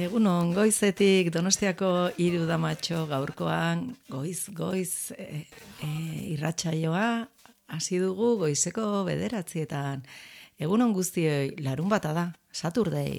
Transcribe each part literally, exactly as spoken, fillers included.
Egunon, goizetik Donostiako hiru damatxo gaurkoan goiz, goiz e, e, irratsaioa hasi dugu goizeko bederatzietan. Egunon guztioi, larun bata da, Saturday.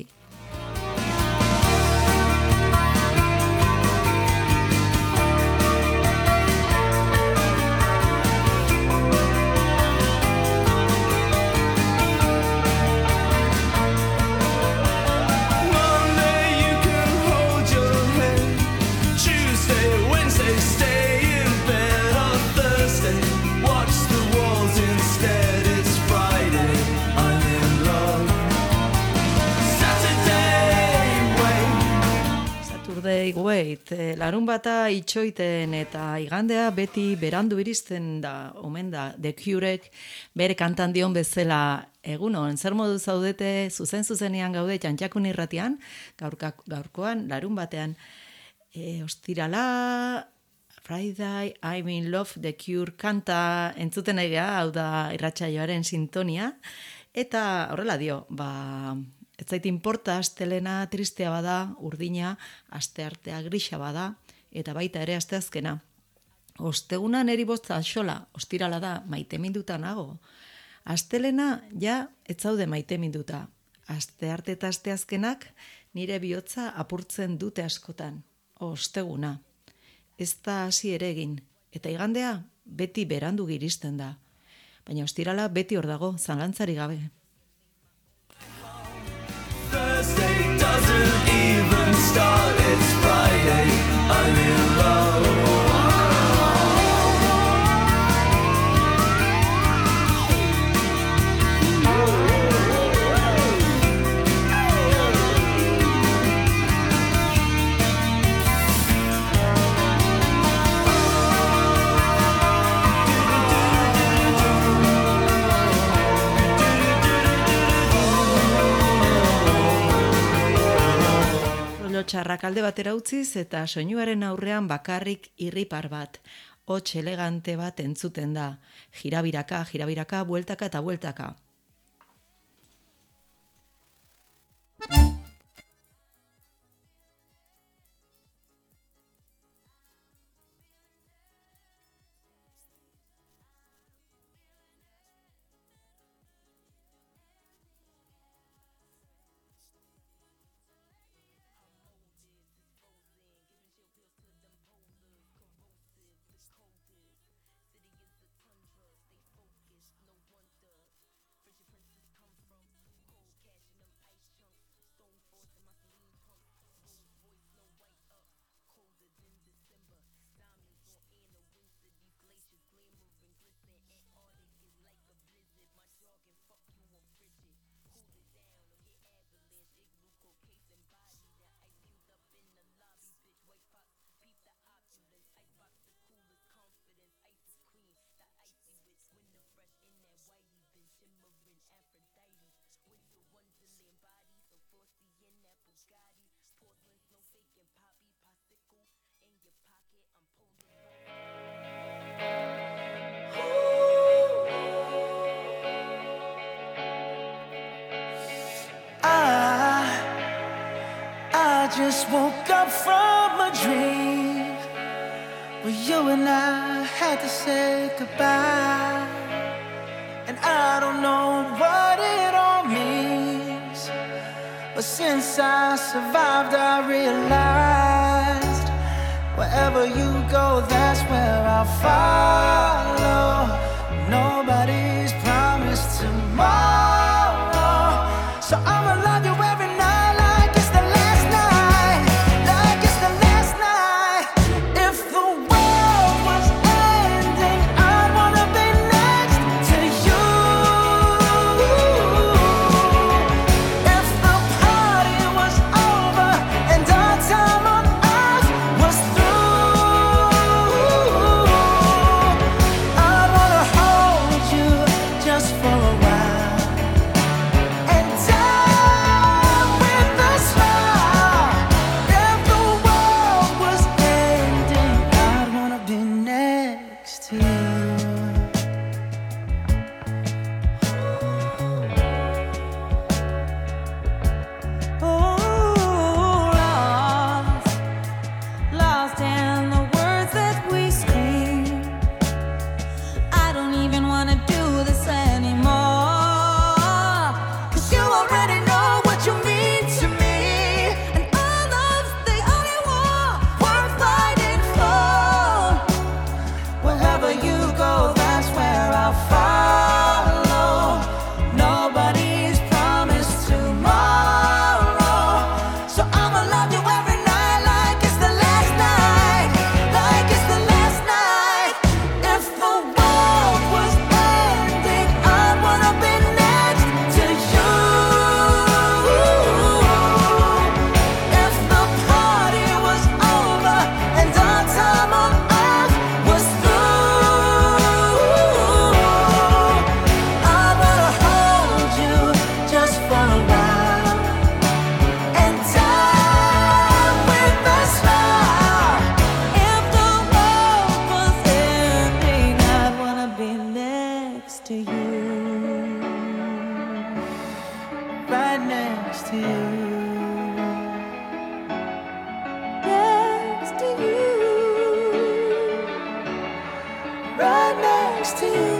Wait, larun bata itxoiten eta igandea beti berandu iristen da, omen da, The Curek bere kantan dion bezala. Egunon, zer modu zaudete, zuzen-zuzenean gaude Txantxakun irratian, gaurka, gaurkoan, larun batean, e, ostirala, Friday, I'm in love, The Cure kanta entzuten egea, hau da irratsaioaren sintonia, eta horrela dio, ba... Ez zait inporta, astelena tristea bada, urdina, asteartea grisa bada, eta baita ere asteazkena. Osteguna neri botza xola, ostirala da, maite minduta nago. Astelena, ja, ez zaude maite minduta. Astearte eta asteazkenak nire bihotza apurtzen dute askotan. Osteguna. Ez da hasi ere egin, eta igandea beti berandu giristen da. Baina ostirala beti hor dago, zalantzari gabe. Thursday doesn't even start, it's Friday, I'm in love. Txarrak alde batera utziz eta soinuaren aurrean bakarrik irripar bat, hots elegante bat entzuten da, jirabiraka, jirabiraka, bueltaka eta bueltaka. Just woke up from a dream where you and I had to say goodbye, and I don't know what it all means, but since I survived I realized wherever you go, that's where I'll follow. Nobody's promised tomorrow, so I'ma love you every night. I next to you.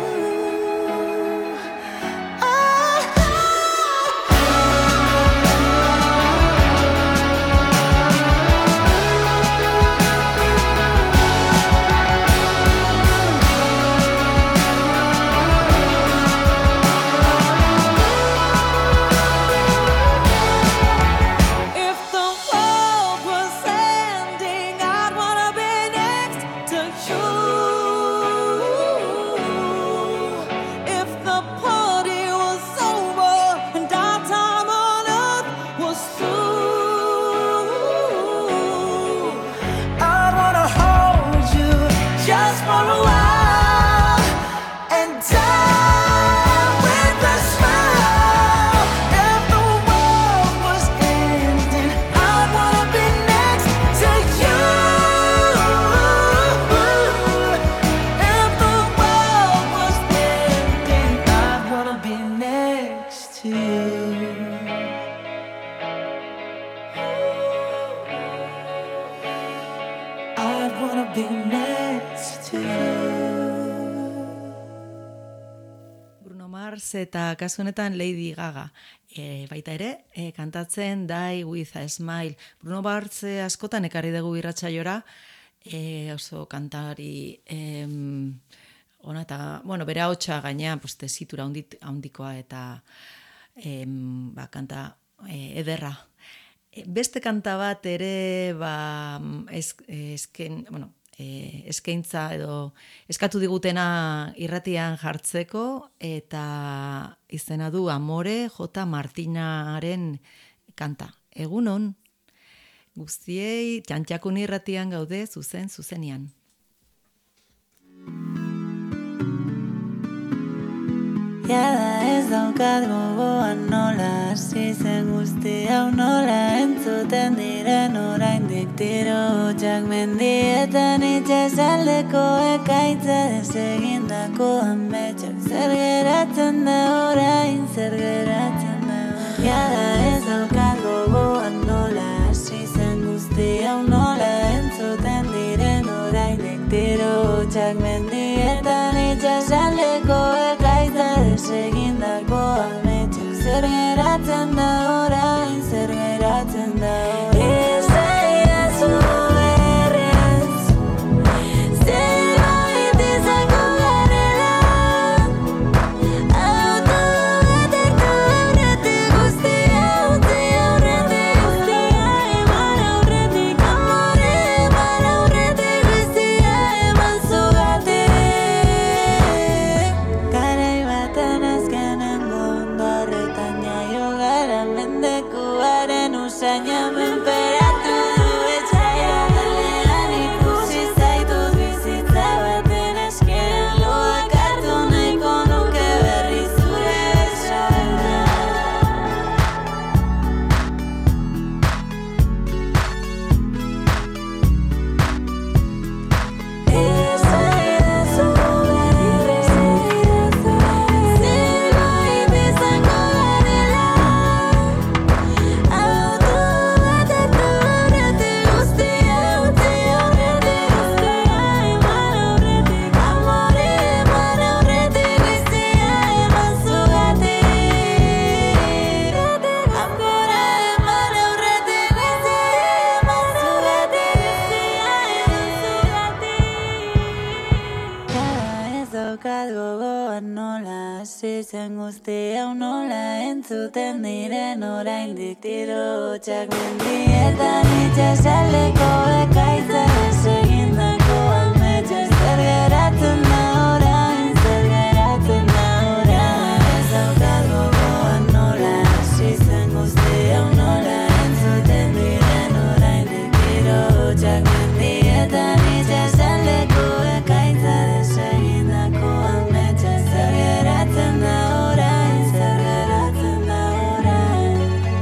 Eta kasu honetan Lady Gaga. E, baita ere, e, kantatzen Die with a Smile. Bruno Mars askotan ekarri dugu irratsaiora, e, oso kantari em, ona eta, bueno, bere ahotsa gaina, pues, tesitura handikoa eta em, ba, kanta e, ederra. E, beste kanta bat ere, ba, ez, ezken, bueno, E, eskaintza edo eskatu digutena irratian jartzeko eta izena du Amore J. Martinaren kanta. Egunon, guztiei Txantxakun irratian gaude zuzen zuzenian. Jada ez daukat gogoan nola hasi zen guzti hau nola entzuten diren oraindik tiro hotxak mendietan itxasaldeko ekaitza desegindako ametxak zer geratzen da orain, zer geratzen da orain. Jada ez daukat gogoan nola hasi zen guzti hau nola entzuten diren oraindik tiro hotxak mendietan itxasaldeko ekaitza desegindako ametxak zer geratzen da orain, zer geratzen da orain. Esaidazu berriz, zerbait izango garela, auto batek aurretik guztia utzi aurretik guztia eman aurretik amore eman aurretik guztia eman zugatik. Garai baten azkenengo ondo horretan jaio gara mendekuaren usaina menperatu du etxaia. Lehan ikusi zaitut bizitza baten eskean loak hartu nahiko nuke berri zure besoena. Esaidazu berriz, zerbait izango garela, auto batek aurretik guztia utzi aurretik guztia eman aurretik amore eman aurretik guztia eman zugatik. Amore eman aurretik guztia eman zugatik guztia eman zugatik. Jada ez daukat gogoan nola hasi zen guzti hau nola entzuten diren oraindik tiro hotxak mendietan itxasaldeko ekaitza desegindako ametxak zer geratzen da orain, zer geratzen da orain. Ez daukat gogoan nola hasi zen guzti hau nola entzuten diren oraindik tiro hotxak mendietan itxasaldeko ekaitza desegindako ametxak zer geratzen da orain, zer geratzen da orain.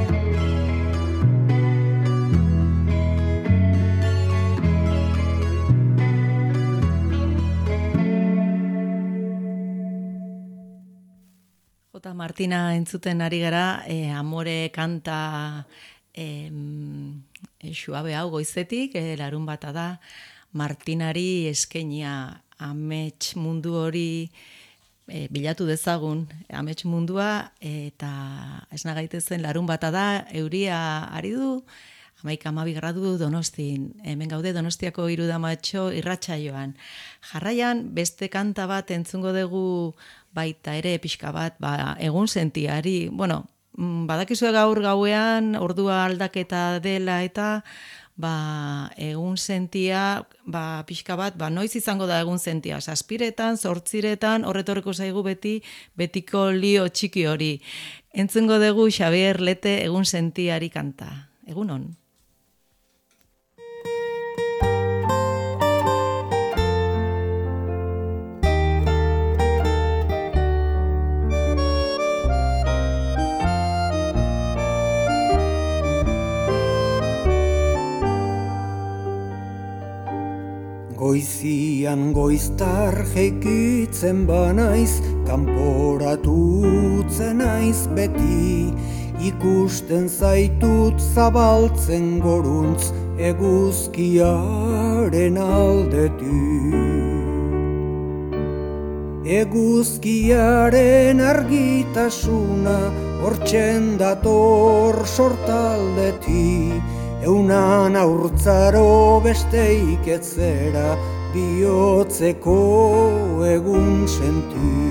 J. Martina entzuten ari gara, e, Amore kanta e, suabe hau goizetik, e, larun bata da, Martinari eskenia amets mundu hori e, bilatu dezagun, amets mundua, eta esna gaitezen larun bata da, euria ari du, hamaika hamabi gradu Donostin, hemen gaude Donostiako Irudamatxo irratsaioan. Jarraian, beste kanta bat entzungo dugu baita ere pixka bat, ba, egun sentiari, bueno, badakizue gaur gauean, ordua aldaketa dela eta ba, egun sentia, ba, pixka bat, ba, noiz izango da egun sentia, saspiretan, zortziretan, horretorreko zaigu beti, betiko lio txiki hori. Entzungo dugu Xabier Lete egun sentiari kanta. Egunon. Goizian goiztar jeikitzen banaiz, kanporatutzen naiz beti, ikusten zaitut zabaltzen goruntz eguzkiaren aldetik. Eguzkiaren argitasuna hortzen dator sortaldetik, eunan aurtzaro besteik etzera bihotzeko egun senti.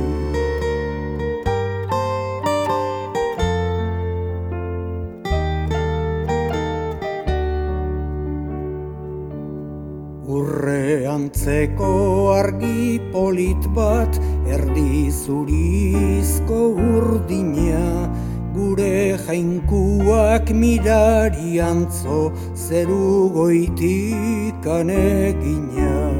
Urreantzeko argi polit bat, erdi zurizko urdina, gure jainkuak mirari antzo zeru goitikan egina.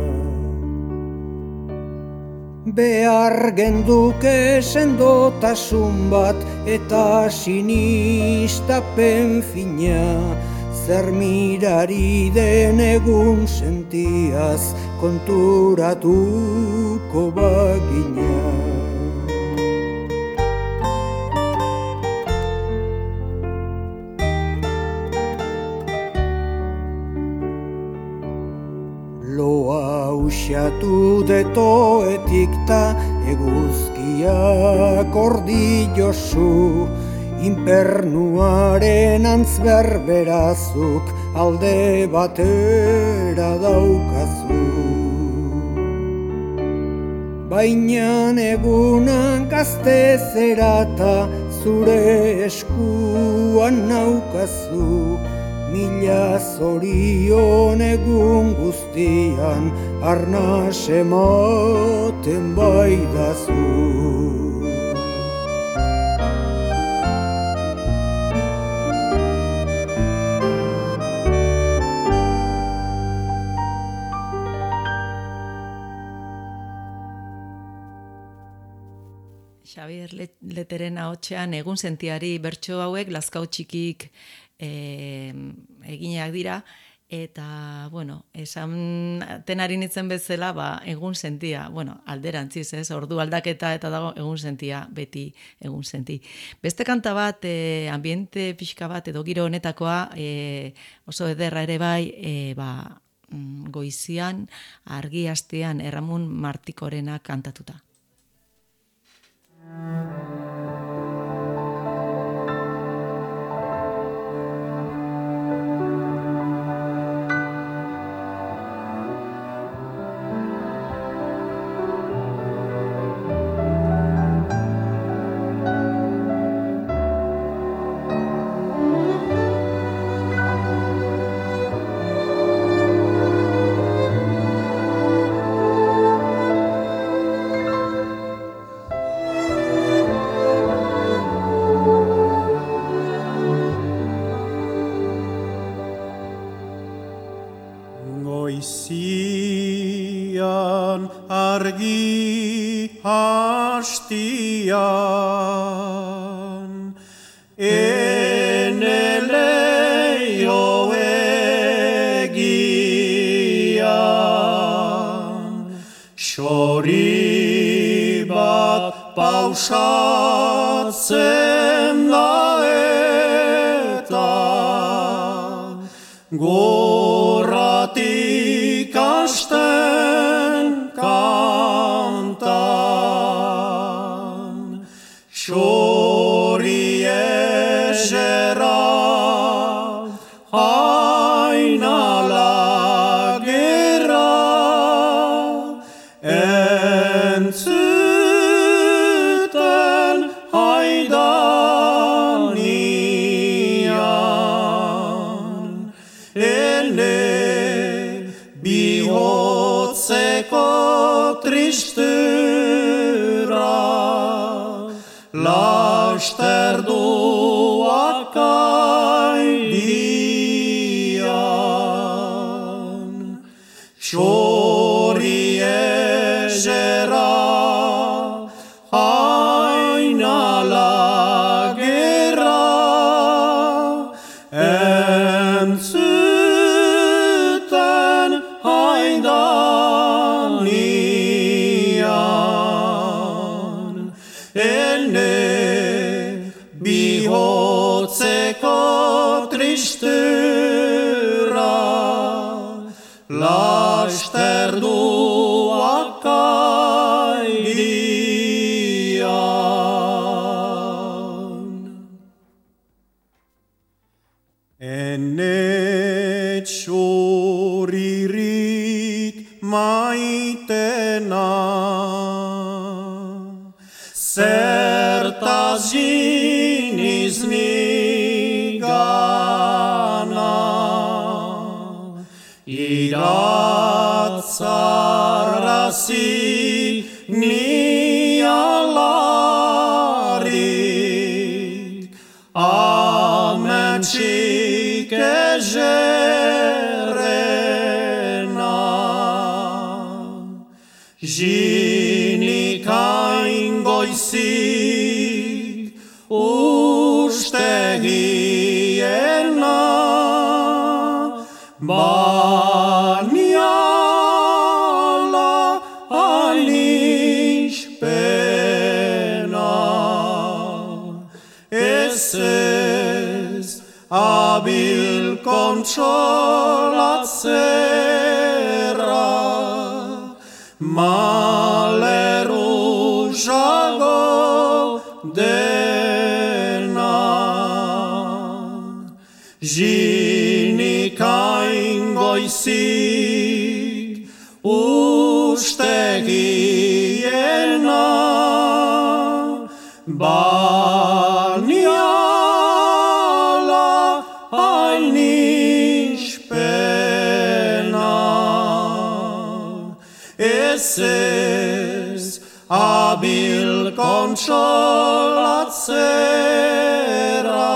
Behar genduke sendotasun bat eta sinistapen fina, zer mirari den egun sentiaz konturatuko bagina. Loa usiatu detoetik ta eguzkiak ordi josu, inpernuaren antz berberazuk alde batera daukazu. Baina egunan gazte zerata zure eskuan naukazu, mila zorion egun guztian arnas ematen baidazu. Xabier Leteren ahotsean egun sentiari bertso hauek lazkau txikik e, eginak dira, eta, bueno, esan tenari nintzen bezala, ba, egun sentia, bueno, alderantziz, ez, ordu aldaketa eta dago egun sentia, beti egun senti. Beste kanta bat, e, ambiente pixka bat, edo giro honetakoa, e, oso ederra ere bai, e, ba, goizian, argi astean, Erramun Martikorena kantatuta. Goizian argi hastian, ene leio egian, xori bat pausatzen da eta gorratik hasten entzuten haidanian, ene bihotzeko tristura, lasterduak aidian, txori ezera hainala gerra, entzuten haidanian, ene bihotzeko tristura, lasterduak aidian. Ene txuririk maitena, zertaz jiniz nigana, iratzarrazi ni alarik, ametxik ezerena, jinikain goizik ustegiena, baniala anixpena, ez ez abil kontsolatzera, malerusago dena, jinikain goizik ustegiena, baniala anixpena, ez ez abil kontsolatzera,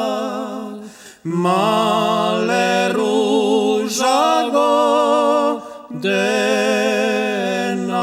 malerusago dena.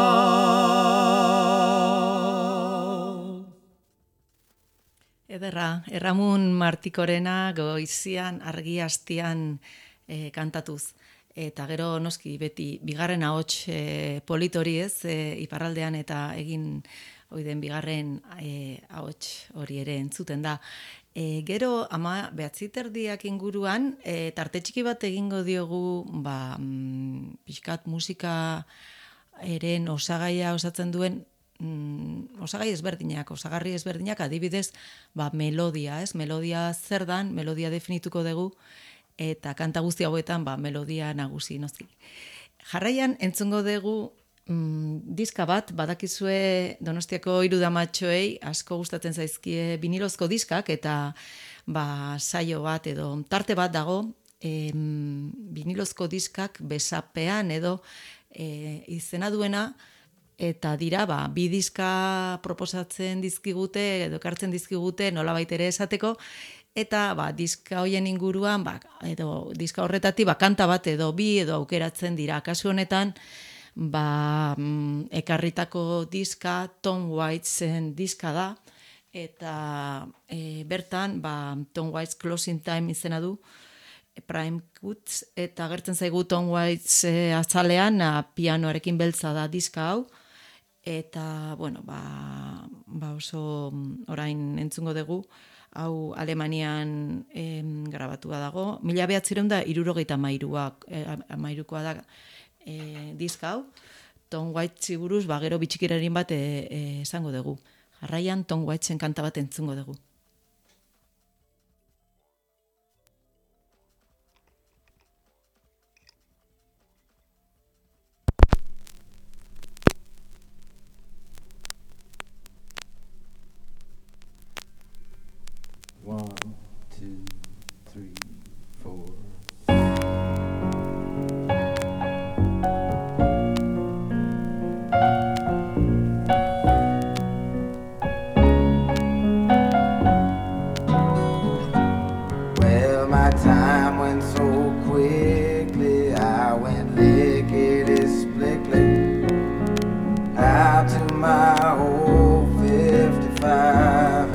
Ederra, Erramun Martikorena goizian argi hastian e, kantatuz. Eta gero noski beti bigarren ahots e, politori ez, e, iparraldean eta egin oiden bigarren e, ahots hori ere entzuten da. E, gero ama behatzi terdiak inguruan, e, tarte txiki bat egingo diogu ba, mm, pixkat musika eren osagaia osatzen duen mm, osagai ezberdinak, osagarri ezberdinak, adibidez ba, melodia, ez? Melodia zer dan, melodia definituko dugu, eta kanta guzti hauetan ba, melodia nagusi noski. Jarraian entzungo dugu mm, diska bat, badakizue Donostiako irudamatxoei asko gustatzen zaizkie vinilozko diskak, eta ba, saio bat edo tarte bat dago em, vinilozko diskak besapean edo e, izena duena, eta dira ba, bi diska proposatzen dizkigute edo ekartzen dizkigute nolabait ere esateko, eta ba, diska hoien inguruan, ba, edo diska horretatik ba, kanta bat edo bi edo aukeratzen dira. Kasu honetan, ba, mm, ekarritako diska Tom Waitsen diska da, eta e, bertan ba, Tom Waits Closing Time izena du, Prime Cuts, eta gertzen zaigu Tom Waits e, azalean a, pianoarekin beltza da diska hau, eta bueno, ba, ba oso orain entzungo dugu, hau Alemanian em, grabatua dago, mila behatzireun da hirurogeita hamairuak, eh, hamairukoa da eh, diska hau, Tom Waitsi buruz, ba, gero bitxikirarin bat eh, eh, esango dugu. Jarraian Tom Waitsen kanta bat entzungo dugu. so quickly. I went lickety-splickly out to my old fifty-five.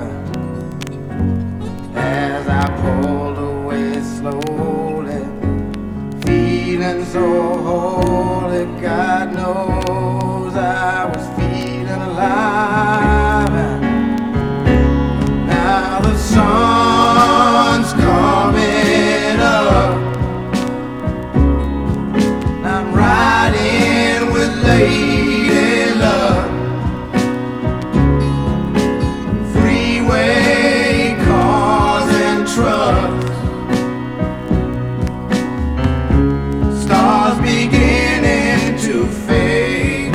As I pulled away slowly, feeling so holy, God knows I was feeling alive. Now the sun's coming up, I'm riding with Lady Luck. Freeway cars and trucks, stars beginning to fade,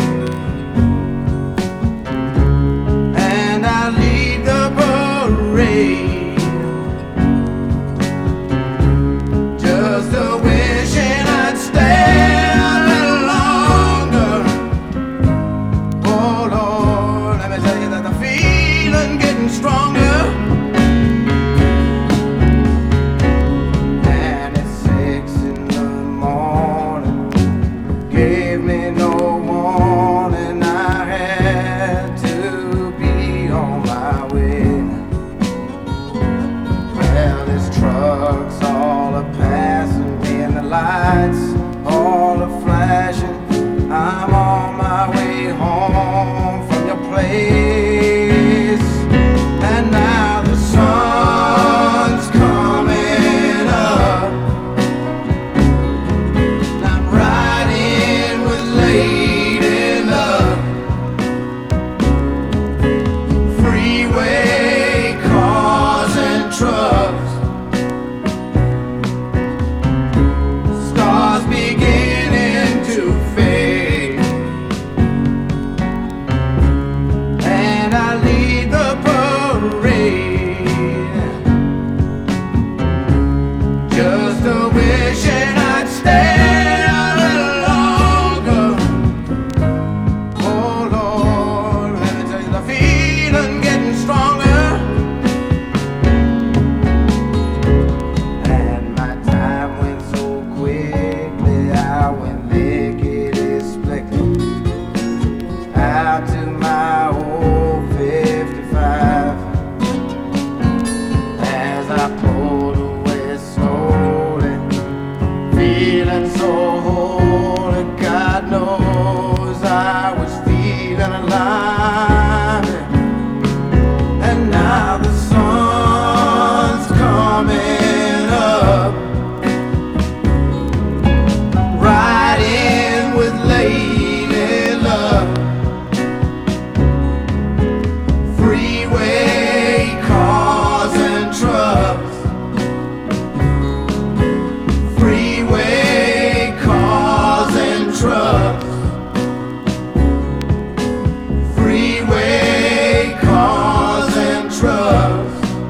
and I lead the parade, just a wishing I'd stay a little longer. Oh Lord, let me tell you that the feeling getting stronger. And it's six in the morning, gave me no warning, I had to be on my way. Well, this truck's all a passing me, and the lights all a flashing. I'm on my way home from your place, and now the sun's coming up, and I'm riding with Lady Luck. Freeway cars and trucks, stars beginning to fade, and I lead the parade, just a wishing I'd stay a little longer. Oh Lord, let me tell you the feeling getting stronger. And my time went so quickly, I went lickety-splickety out to my old fifty-five. As I pulled away slowly, feeling so holy, God knows I was feeling alive. And now the sun's coming up, riding with Lady Luck. Freeway cars and trucks, freeway cars and trucks, freeway cars and trucks.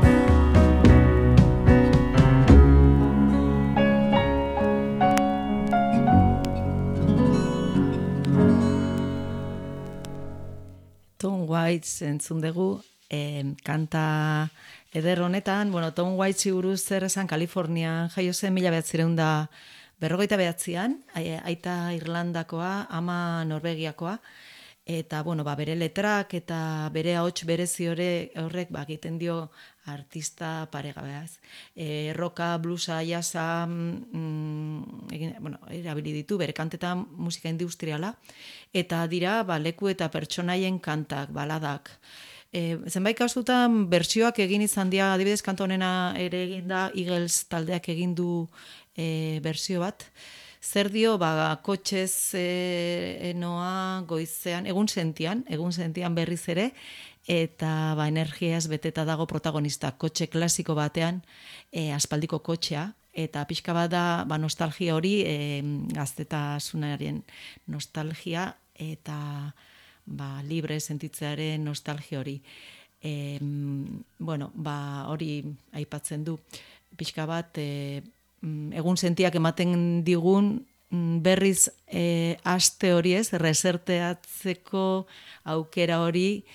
Tom Waits entzun dugu, em, kanta eder honetan. Bueno, Tom Waitsi buruz zer esan, Kalifornian jaio zen mila bederatziehun eta berrogeita bederatzian, ai- aita Irlandakoa, ama Norvegiakoa, eta bueno, ba, bere letrak eta bere ahots berezi hore- horrek ba, egiten dio artista paregabeaz. E, roka, bluesa, jazza, mm, egin, bueno, erabili ditu, bere kantetan musika industriala, eta dira ba, leku eta pertsonaien kantak, baladak. E, zenbait kasutan bertsioak egin izan dira, adibidez kanta honena ere egin da, Eagles taldeak egin du e, bersio bat. Zer dio, ba, kotxez e, noa goizean, egun sentian, egun sentian berriz ere, eta ba, energiaz beteta dago protagonista, kotxe klasiko batean, e, aspaldiko kotxea, eta pixka bat da ba, nostalgia hori, e, gaztetasunaren nostalgia, eta ba, libre sentitzearen nostalgia hori. E, bueno, ba, hori aipatzen du, pixka bat, e, egun sentiak ematen digun berriz e, aste hori ez, reserteatzeko aukera hori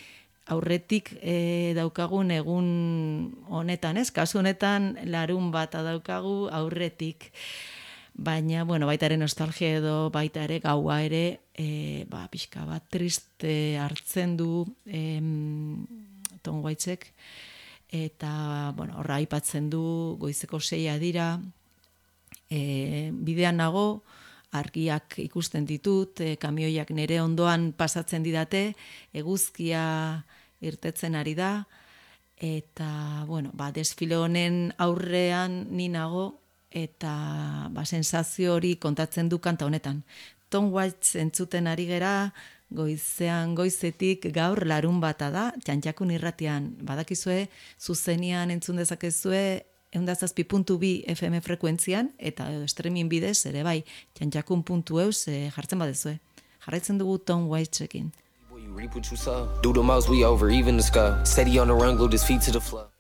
aurretik e, daukagun egun honetan, ez? Kasu honetan larun bata daukagu aurretik. Baina, bueno, baita ere nostalgia edo baita ere gaua ere e, ba, pixka bat triste hartzen du em, Tom Waitsek. Eta, bueno, horra aipatzen du goizeko seia dira, e, bidean nago, argiak ikusten ditut, e, kamioiak nire ondoan pasatzen didate, eguzkia irtetzen ari da, eta, bueno, ba, desfile honen aurrean ni nago, eta ba, sensazio hori kontatzen du kanta honetan. Tom Waits entzuten ari gera, goizean goizetik gaur larun bata da, Txantxakun irratian badakizue, zuzenian entzun dezakezue, ehun eta zazpi puntu bi F M frekuentzian, eta streaming bidez, ere bai, txantxakun puntu eus e, jartzen badezue. Jarraitzen dugu Tom Waitsekin. You reap what you sow. Do the most, we over, even the sky. Steady on the run, glued his feet to the floor.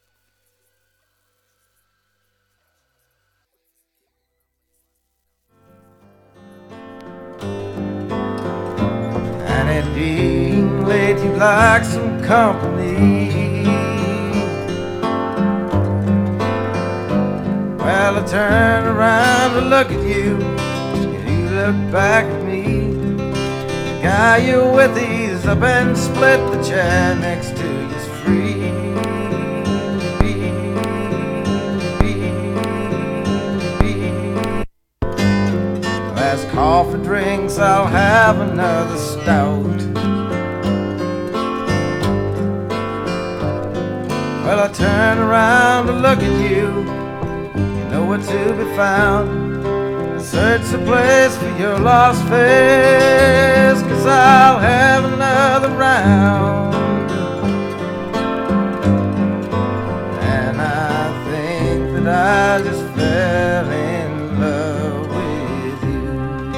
And it being late, you'd like some company. Well, I turned around to look at you, and you look back at me. The guy you're with, he's up and split the chair next to you's free. Last coffee drinks, I'll have another stout. Well, I turn around to look at you, nowhere to be found. Search the place for your lost face, 'cause I'll have another round. And I think that I just fell in love with you.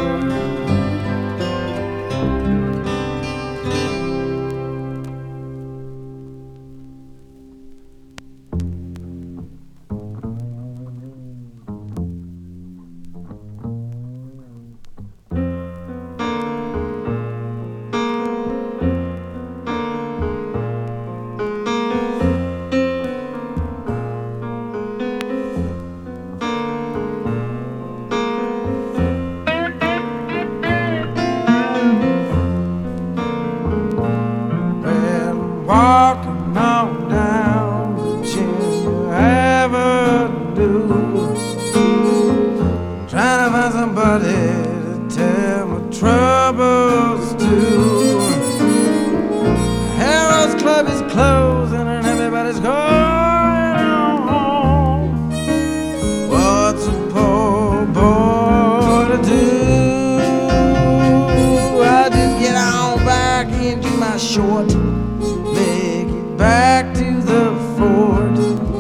Walking on down the Virginia Avenue, trying to find somebody to tell my troubles to. Harold's Club is closing and everybody's going home. What's a poor boy to do? I just get on back into my short, back to the fort.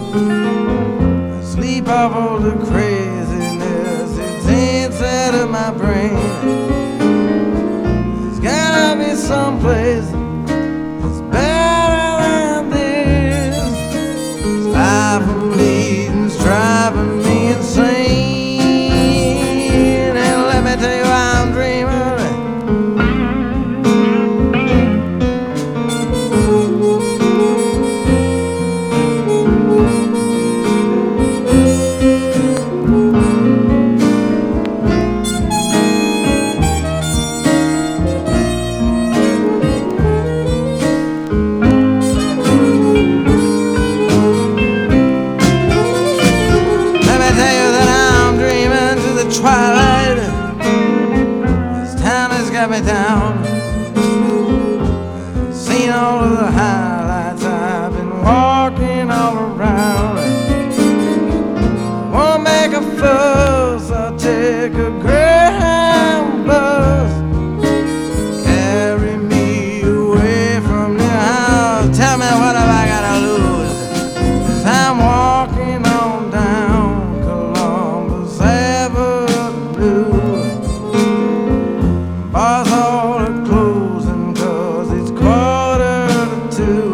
Sleep off all the craziness that's inside of my brain. There's gotta be someplace that's better than this. This life I'm leading's driving me insane. And let me tell you why I'm dreaming. Twilight, this town has got me down. Seen all of the highlights, I've been walking all around. Won't make a fuss, I'll take a Greyhound bus. Carry me away from your house. Tell me what have I got to lose, 'cause I'm walking on down Columbus Avenue. Bars all are closing 'cause it's quarter to two.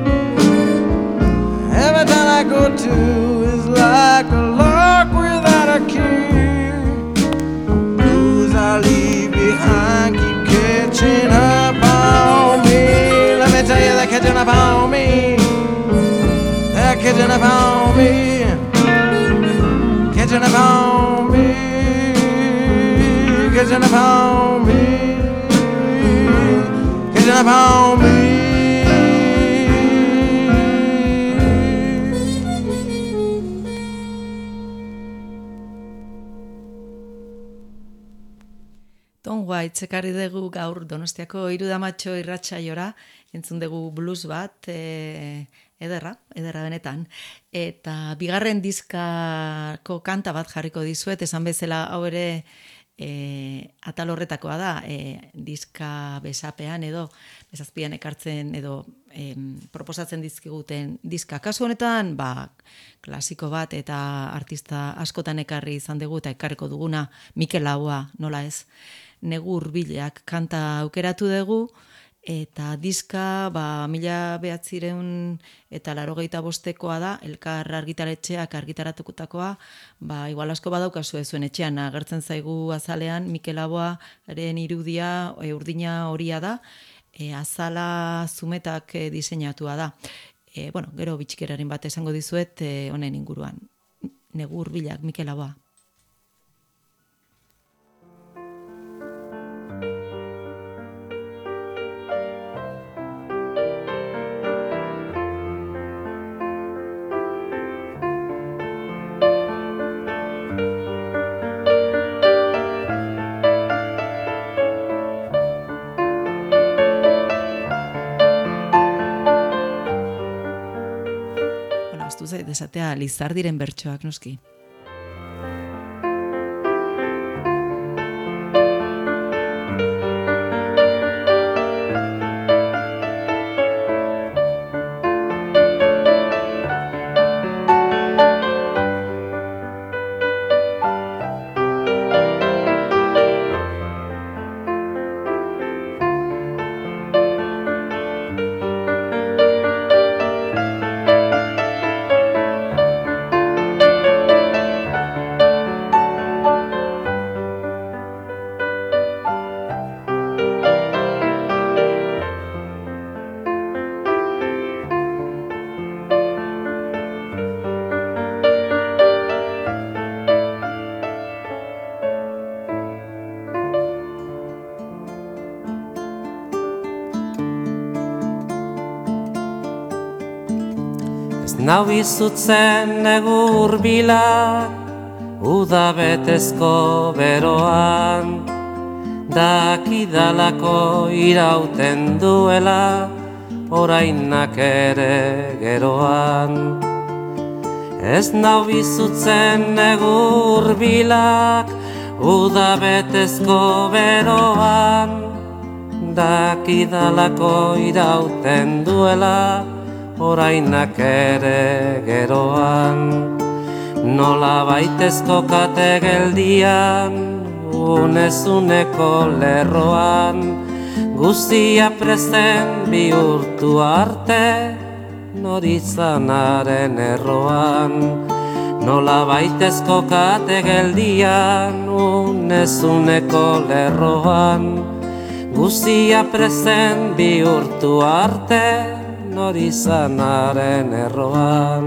Every town I go to is like a lark without a key. catching up on me, catching up on me, catching up on me, catching up on me. Tom Waits ekarri dugu gaur Donostiako Irudamatxo irratsaiora, entzun dugu blues bat, e, ederra, ederra benetan. Eta bigarren diskako kanta bat jarriko dizuet, esan bezala hau ere e, atal horretakoa da, e, diska besapean edo, bezazpian ekartzen edo e, proposatzen dizkiguten diska. Kasu honetan, ba, klasiko bat eta artista askotan ekarri izan dugu eta ekarriko duguna Mikel Laboa, nola ez? Negu hurbilak kanta aukeratu dugu, eta diska ba, mila behatzireun eta laurogeita bostekoa da, Elkar argitaletxeak argitaratutakoa, ba, igual asko badaukazu zuen etxean, agertzen zaigu azalean, Mikel Laboaren irudia, e, urdina horia da, e, azala zumetak e, diseinatua da. E, bueno, gero bitxikeraren bat esango dizuet e, honen inguruan. Negu hurbilak, Mikel Laboa. Desatea Lizardiren bertsoak noski. Nau izutzen negu hurbilak, uda betezko beroan, dakidalako irauten duela, orainak ere geroan. Ez nau izutzen negu hurbilak, uda betezko beroan, dakidalako irauten duela, orainak ere geroan. Nola baitezko kate geldian, unezuneko lerroan, guztia presten bihurtu arte, norizanaren erroan. Nola baitezko kate geldian, unezuneko lerroan, guztia presten bihurtu arte, norizanaren erroan.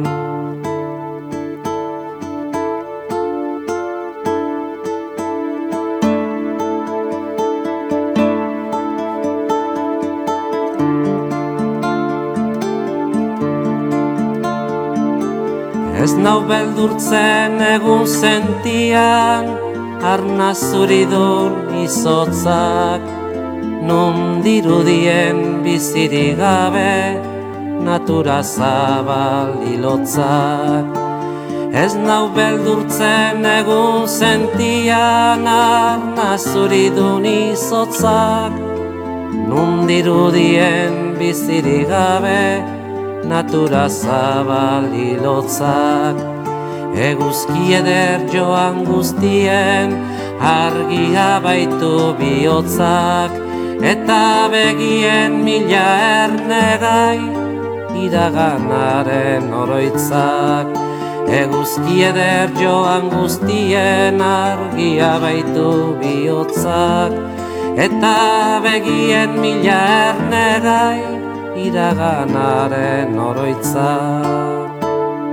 Ez nau beldurtzen egun sentian, arna zuridun izotzak, nun dirudien bizirik gabe, natura zabal hilotzak. Ez nau beldurtzen egun sentian, arna zuridun izotzak, nun dirudien bizirik gabe, natura zabal hilotzak. Eguzki eder joan guztien, argia baitu bihotzak, eta begien mila ernegai, iraganaren oroitzak. Eguzki eder joan guztien, argia baitu bihotzak, eta begien mila ernegai, iraganaren oroitzak.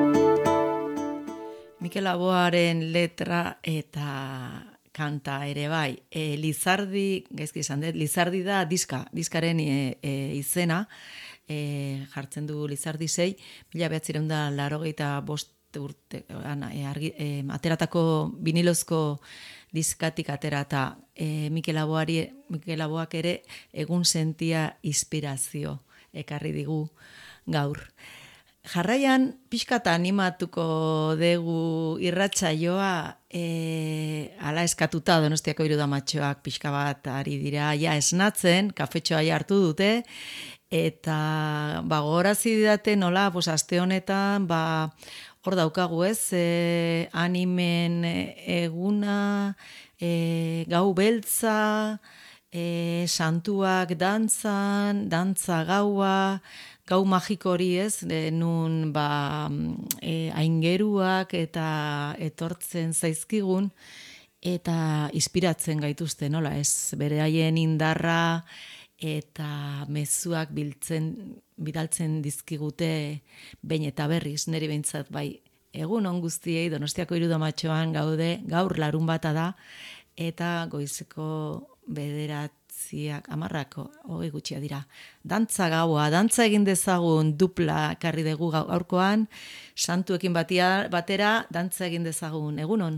Mikel Laboaren letra eta kanta ere bai. E, Lizardi, gaizki izan dut, Lizardi da diska, diskaren e, e, izena, e, jartzen du Lizardi sei, mila behatzireun da larogeita bost urte, e, argi, e, ateratako vinilozko diskatik aterata e, Mikel Laboari, Mikel Laboak ere egun sentia inspirazio ekarri digu gaur. Jarraian, pixkata animatuko dugu irratsaioa e, ala eskatuta Donostiako Irudamatxoak pixka bat ari dira ja esnatzen, kafetxoa ja hartu dute, eta ba, gogorazi didate nola, pues, aste honetan, ba, hor daukagu ez, e, animen eguna, e, gau beltza, e, santuak dantzan, dantza gaua, gau magiko hori ez, e, nun ba, e, aingeruak eta etortzen zaizkigun, eta inspiratzen gaituzte, nola ez, bere haien indarra eta mezuak biltzen, bidaltzen dizkigute behin eta berriz, niri behintzat bai, egun on guztiei Donostiako Irudamatxoan gaude, gaur larun bata da, eta goizeko bederat, ziak, amarrako, hogei gutxia dira. Dantza gaua, dantza egin dezagun dupla karri dugu gaurkoan, santuekin batia, batera, dantza egin dezagun, egunon?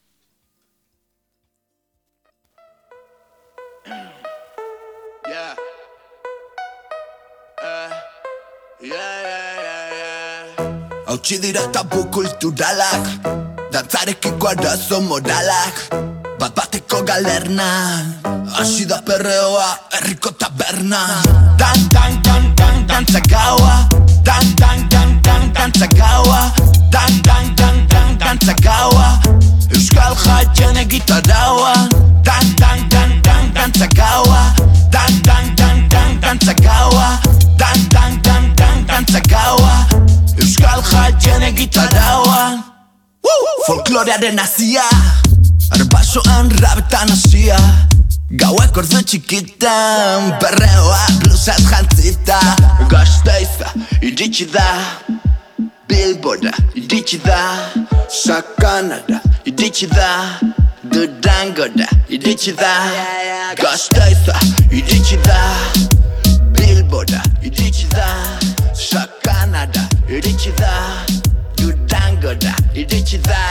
Yeah. Uh, yeah, yeah, yeah, yeah. Hautsi dira tabu kulturalak, dantzarekiko arazo moralak, bat bateko galerna, hasi da perreoa, herriko taberna. Dan, dan, dan, dan, dantza gaua, dan, dan, dan, dan, dantza gaua, dan, dan, dan, dan, dantza gaua, euskal jaien egitaraua, dan, dan, dan, dan, dantza gaua, dan, dan, dan, dan, dantza gaua, dan, dan, dan, dan, dantza gaua, euskal jaien egitaraua. Folklorearen hasia, arbasoan rabetan hasia, gauek ordu txikitan, perreoa blusaz jantzita. Gasteiza iritsi da, Bilbora iritsi da, Sakanara iritsi da, Durangora iritsi da. Gasteiza iritsi da, Bilbora iritsi da, Sakanara iritsi da, Durangora iritsi da.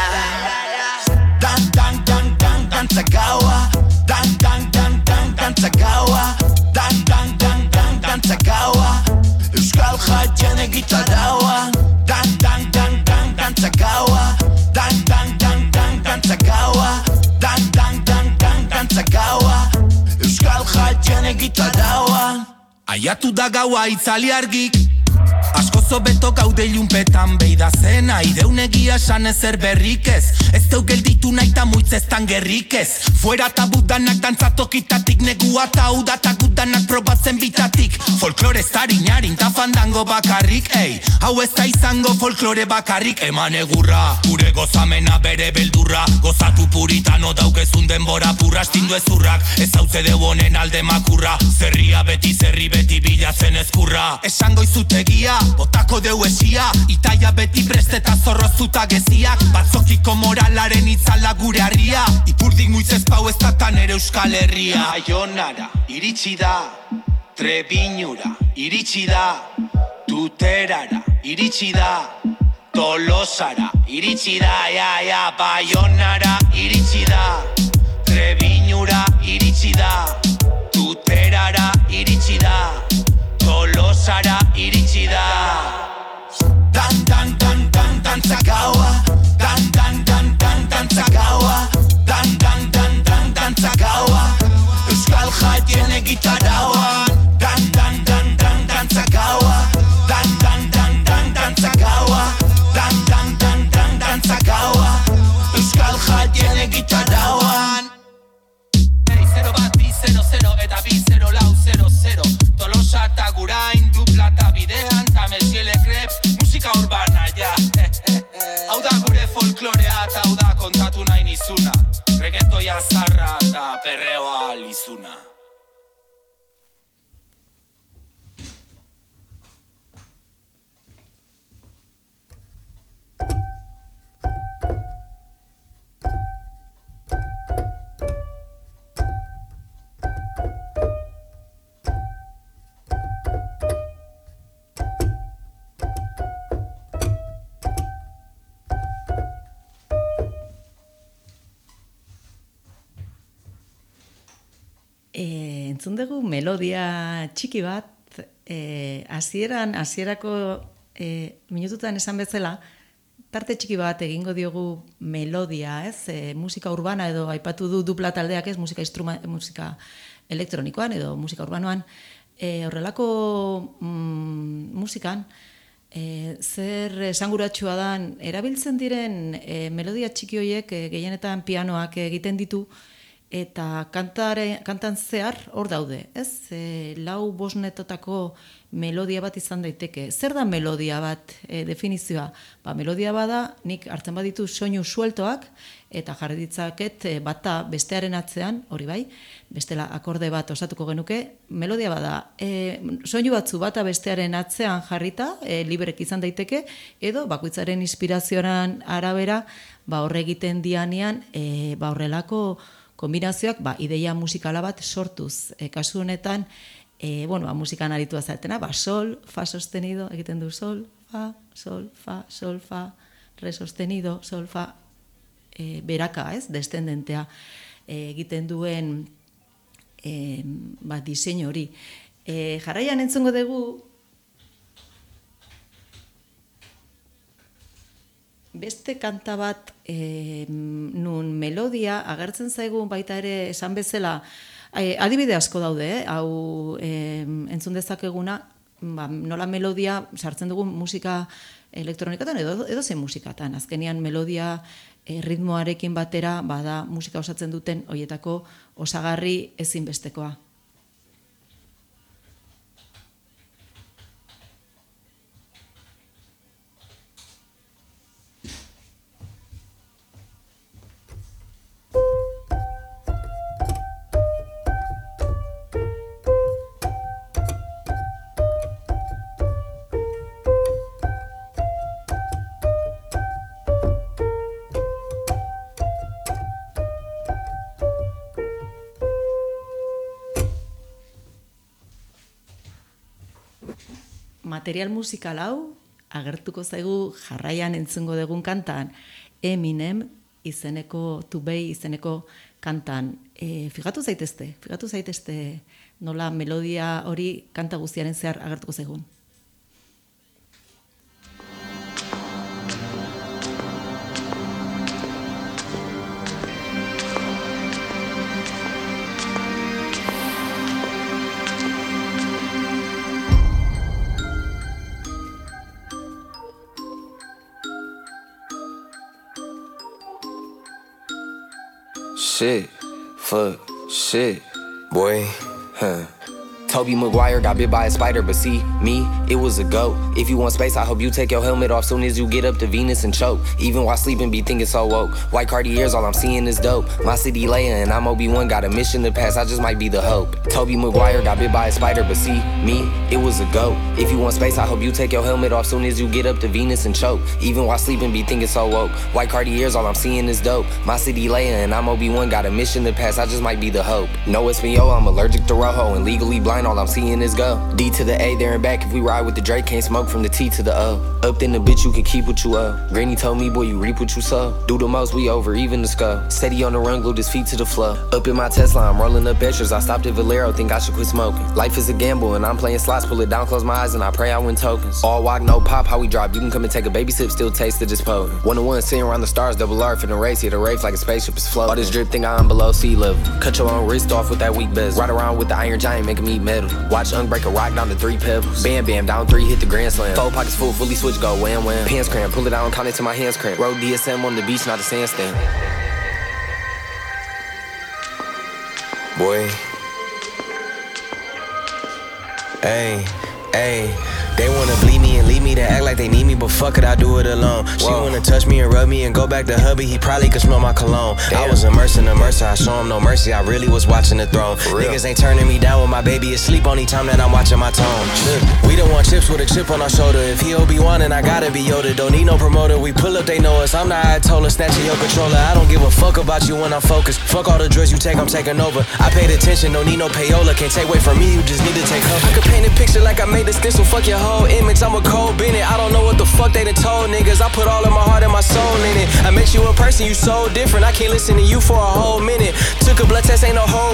Dan, dan, dan, dan, dantza gaua, dan, dan, dan, dan, dantza gaua, dan, dan, dan, dan, dantza gaua, euskal jaien egitaraua, dan, dan, dan, dan, dantza gaua, dan, dan, dan, dan, dantza gaua, dan, dan, dan, dan, dantza gaua, euskal jaien egitaraua. Aiatu da gaua itzali argik, asko zobeto gaude ilunpetan beida zena, ideun egia esan ezer berrik ez, ez deu gelditu nahi ta muitzestan gerrik ez. Fuera tabudanak dantzatokitatik, negua ta udatak gudanak probatzen bitatik, folklore zarinarin ta fandango bakarrik, ei, hau ez da izango folklore bakarrik. Eman egurra, gure gozamena bere beldurra, gozatu puritano daukezun denbora purra, astindu ezurrak, ez hauze deu honen alde makurra, zerria beti zerri beti bilatzen ezkurra. Esango izutegia, botako deu esia, itaia beti presteta zorrozuta geziak, batzokiko moralaren itzala gure harria, ipurdik muitzez pau ez datan ere euskal herria. Baionara iritsi da, Trebiñura iritsi da, Tuterara iritsi da, Tolosara iritsi da, ja, ja. Baionara iritsi da, Trebiñura iritsi da, Tuterara iritsi da, Tolosara iritsi da. Dan, dan, dan, dan, dantza gaua, dan, dan, dan, dan, dantza gaua, dan, dan, dan, dan, dantza gaua, euskal jaien egitaraua, dan, dan, dan, dan, dantza gaua, dan, dan, dan, dan, dantza gaua, dan, dan, dan, dan, dantza gaua, euskal jaien egitaraua. Zero bat, bi, zero, zero, eta bi, zero, lau, zero, zero, Tolosa eta Gurain, dupla eta bidean, ta mesiele krep, musika urbana, ja. Hau da gure folklorea eta hau da kontatu nahi nizuna, reggaetoia zarra eta perreoa lizuna. E, entzun dugu melodia txiki bat, e, hasieran, hasierako e, minututan esan bezala, tarte txiki bat egingo diogu melodia, ez? E, musika urbana edo aipatu du dupla taldeak, ez? Musika instruma, musika elektronikoan edo musika urbanoan, e, horrelako mm, musikan, e, zer esanguratsua dan, erabiltzen diren e, melodia txiki horiek e, gehienetan pianoak egiten ditu, eta kantare, kantan zehar hor daude, ez? E, lau bosnetotako melodia bat izan daiteke. Zer da melodia bat e, definizioa? Ba, melodia bada, nik hartzen baditu soinu sueltoak, eta jarri ditzaket e, bata bestearen atzean, hori bai, bestela akorde bat osatuko genuke, melodia bada, e, soinu batzu bata bestearen atzean jarrita, e, librek izan daiteke, edo bakoitzaren inspirazioan arabera, ba, horre egiten dianean, e, ba, horrelako kombinazioak, ba, ideia musikala bat sortuz. E, kasu honetan, e, bueno, ba, musikan aritua zaretena, ba, sol, fa sostenido, egiten du sol, fa, sol, fa, sol, fa, re sostenido, sol, fa, e, beraka, ez, descendentea e, egiten duen e, ba, diseinu hori. E, jarraian entzungo dugu, beste kanta bat e, nun melodia agertzen zaigun baita ere esan bezala, e, adibide asko daude, eh? Hau e, entzun dezakeguna, ba, nola melodia sartzen dugun musika elektronikatan edo, edo zen musikatan. Azkenean melodia e, ritmoarekin batera bada musika osatzen duten horietako osagarri ezinbestekoa. Material musikal hau agertuko zaigu jarraian entzungo dugun kantan Eminem izeneko, Tubei izeneko kantan. E, figatu zaitezte, figatu zaitezte nola melodia hori kanta guztiaren zehar agertuko zaigun. Shit, fuck, shit, boy, huh. Toby Maguire got bit by a spider, but see, me, it was a goat. If you want space, I hope you take your helmet off soon as you get up to Venus and choke. Even while sleeping, be thinking so woke. White Cartiers, all I'm seeing is dope. My city Leia and I'm Obi-Wan, got a mission to pass, I just might be the hope. Toby Maguire got bit by a spider, but see, me, it was a goat. If you want space, I hope you take your helmet off soon as you get up to Venus and choke. Even while sleeping, be thinking so woke. White Cartiers, all I'm seeing is dope. My city Leia and I'm Obi-Wan, got a mission to pass, I just might be the hope. No Espanol, I'm allergic to rojo, and legally blind, all I'm seeing is go. D to the A, there and back. If we ride with the Drake, can't smoke from the T to the O. Up in the bitch, you can keep what you owe. Granny told me, boy, you reap what you sow. Do the most, we over, even the skull. Steady on the run, glued his feet to the floor. Up in my Tesla, I'm rolling up extras. I stopped at Valero, think I should quit smoking. Life is a gamble, and I'm playing slots. Pull it down, close my eyes, and I pray I win tokens. All walk, no pop, how we drop. You can come and take a baby sip, still taste the just potent. One to one, sitting around the stars, double R for the race. Hit a race like a spaceship is floating. All this drip, think I'm below sea level. Cut your own wrist off with that weak bezel. Ride around with the Iron Giant, make him eat metal. Watch Unk break a rock down to three pebbles. Bam, bam, down three, hit the grand slam. Four pockets full, fully switch, go wham, wham. Pants cramp, pull it out and count it till my hands cramp. Road D S M on the beach, not a sandstand. Boy. Hey, hey. They wanna bleed me and leave me to act like they need me, but fuck it, I do it alone. Whoa. She wanna touch me and rub me and go back to hubby, he probably could smell my cologne. Damn. I was immersed in the mercy, I show him no mercy, I really was watching the throne. Niggas ain't turning me down when my baby is asleep on time that I'm watching my tone. We don't want chips with a chip on our shoulder. If he Obi-Wan and I gotta be Yoda, don't need no promoter. We pull up, they know us. I'm the Ayatollah, snatching your controller. I don't give a fuck about you when I'm focused. Fuck all the drugs you take, I'm taking over. I paid attention, don't need no payola. Can't take away from me, you just need to take cover. I could paint a picture like I made the stencil. Fuck your whole image, I'm a Cole Bennett. I don't know what the fuck they done told niggas. I put all of my heart and my soul in it. I met you in person, you so different. I can't listen to you for a whole minute. Took a blood test, ain't no whole winner. Watch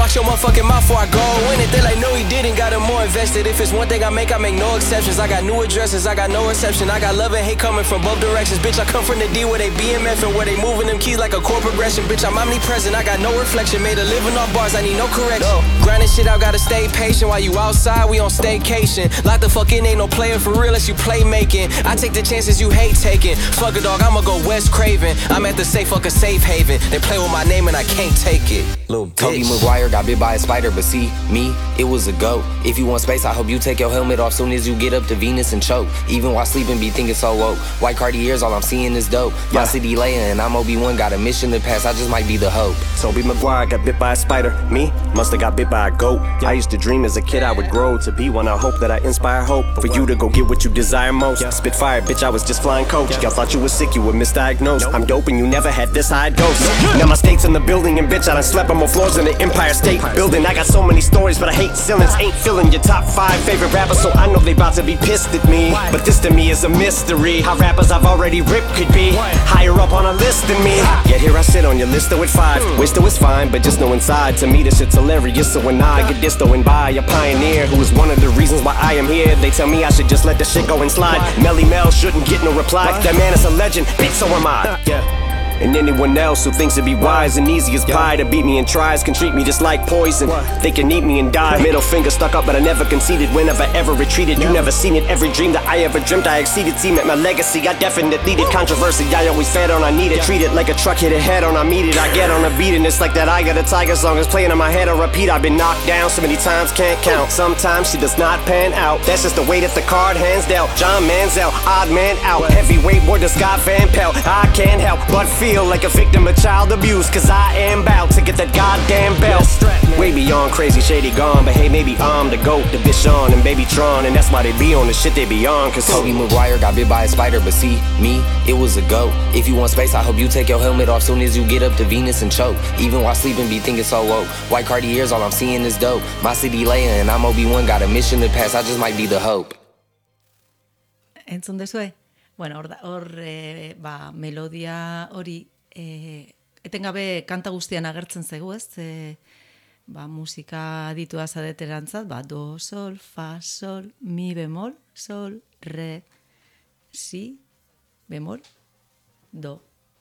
Watch your motherfucking mouth before I go in it. They like, no, he didn't, got him more invested. If it's one thing I make, I make no exceptions. I got new addresses, I got no reception. I got love and hate coming from both directions. Bitch, I come from the D where they B M F and where they moving them keys like a chord progression. Bitch, I'm omnipresent, I got no reflection. Made a living off bars, I need no correction. No. Grinding shit out, gotta stay patient. While you outside, we on staycation. Lock the fuck in, ain't no player for real unless you play making. I take the chances you hate taking. Fuck a dog, I'ma go Wes Craven. I'm at the safe, fuck a safe haven. They play with my name and I can't take it. Little bitch. Tobey Maguire got bit by a spider, but see, me, it was a goat. If you want space, I hope you take your helmet off soon as you get up to Venus and choke. Even while sleeping, be thinking so woke. White Cartiers, all I'm seeing is dope. My city Leia and I'm Obi-Wan, got a mission to pass, I just might be the hope. Tobey Maguire got bit by a spider. Me, musta got bit by a goat. I used to dream as a kid I would grow to be one. I hope that I inspire hope for you to go get what you desire most. Spit fire, bitch, I was just flying coach. Y'all thought you was sick, you were misdiagnosed. I'm dope and you never had this high dose. Now my state's in the building and bitch, I done slept on more floors than the Empire State Building. I got so many stories, but I hate ceilings. Ain't filling your top five favorite rappers, so I know they about to be pissed at me. But this to me is a mystery. How rappers I've already ripped could be higher up on a list than me. Yet here I sit on your list though at five. Wish though it's fine, but just know inside to me this shit's hilarious. So when I get dissed and by a pioneer who is one of the reasons why I am here, they tell me I should just let the shit go and slide. Melly Mel shouldn't get no reply. That man is a legend, bitch, so am I. Yeah. And anyone else who thinks it'd be wise and easy as pie to beat me and tries can treat me just like poison. They can eat me and die. Middle finger stuck up, but I never conceded whenever ever retreated. You never seen it. Every dream that I ever dreamt I exceeded. See, met my legacy, I definitely did. Controversy, I always fed on, I need it. Treat it like a truck hit a head on, I meet it. I get on a beat and it's like that I Got a Tiger song is playing in my head on repeat. I've been knocked down so many times, can't count. Sometimes she does not pan out. That's just the way that the card hands dealt. John Manziel, odd man out. Heavyweight war to Scott Van Pelt. I can't help but feel like a victim of child abuse, cause I am bout to get that goddamn belt. Way beyond crazy, shady gone, but hey, maybe I'm the GOAT, the bitch on and baby Tron, and that's why they be on the shit they be on. Cause Tobey Maguire got bit by a spider, but see, me, it was a goat. If you want space, I hope you take your helmet off soon as you get up to Venus and choke. Even while sleeping, be thinking so woke. White Cartiers, all I'm seeing is dope. My city Leia and I'm Obi-Wan, got a mission to pass, I just might be the hope. Entzun dezue? Bueno, hor, da, hor e, ba, melodia hori e, etengabe kanta guztian agertzen zego, ez? E, ba, musika aditua zadeterantzat, ba, do, sol, fa, sol, mi bemol, sol, re, si, bemol, do.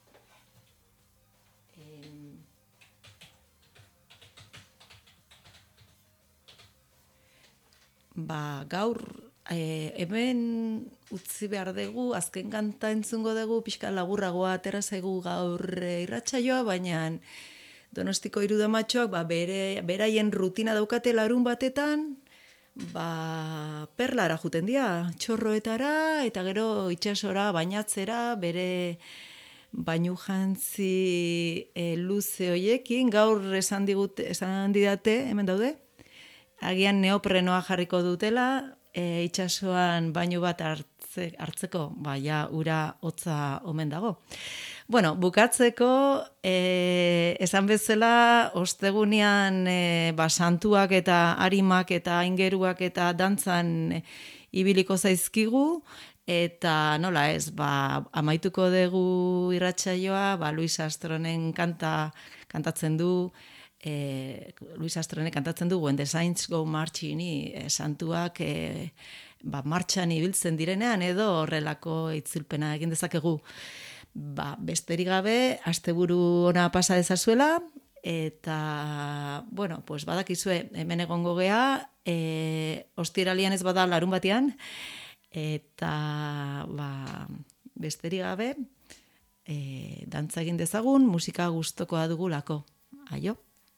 Ba, gaur, e, hemen utzi behar dugu, azken kanta entzungo dugu, pixka laburragoa atera zaigu gaur e, irratsaioa, baina Donostiko irudamatxoak ba, bere, beraien rutina daukate larun batetan, ba, perlara juten dira, txorroetara, eta gero itxasora bainatzera, bere bainu jantzi e, luze hoiekin, gaur esan digute, esan didate, hemen daude, agian neoprenoa jarriko dutela, e, itxasoan bainu bat hartze, hartzeko, ba, ja, ura hotza omen dago. Bueno, bukatzeko, e, esan bezala, ostegunean e, ba, santuak eta arimak eta aingeruak eta dantzan e, ibiliko zaizkigu, eta nola ez, ba, amaituko dugu irratsaioa, ba, Luis Astronen kanta kantatzen du, E, Luis Astronek kantatzen du When the Saints Go Marching, e, santuak e, ba, martxan ibiltzen direnean edo horrelako itzulpena egin dezakegu. Ba, besterik gabe, asteburu ona pasa dezazuela, eta, bueno, pues badakizue, hemen egongo gea, e, ostiralian ez bada larun batean, eta, ba, besterik gabe, e, dantza egin dezagun, musika gustokoa dugulako. Aio.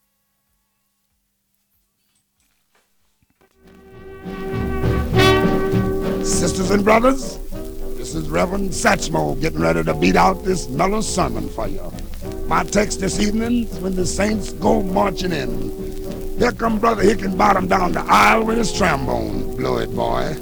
Sisters and brothers, this is Reverend Satchmo getting ready to beat out this mellow sermon for you. My text this evening is when the saints go marching in. Here come Brother Hickenbottom down the aisle with his trombone. Blow it, boy.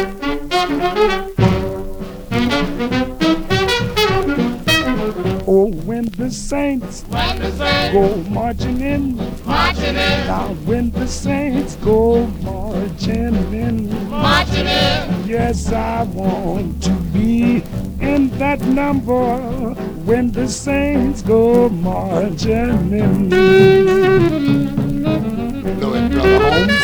Oh, when the saints, when the saints go marching in, marching in, now when the saints go marching in, marching in. Yes, I want to be in that number when the saints go marching in. Know it, Brother Holmes?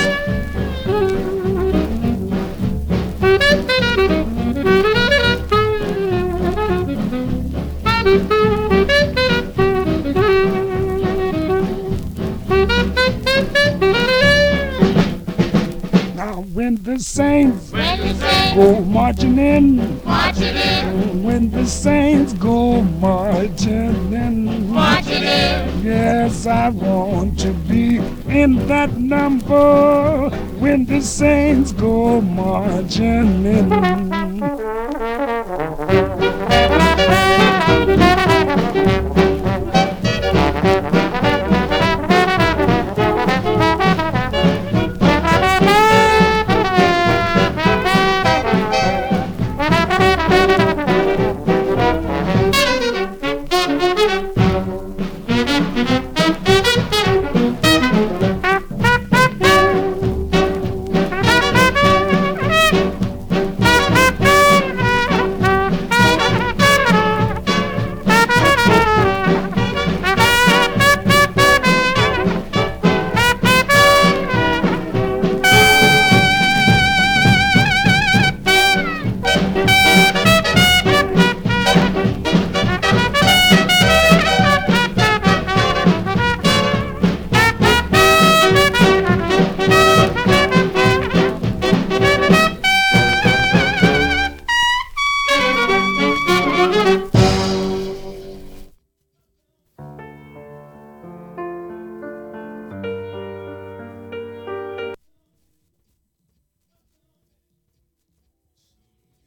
Now when the saints, when the saints go marching in, marching in, when the saints go marching in, marching in. Yes, I want to be in that number when the saints go marching in.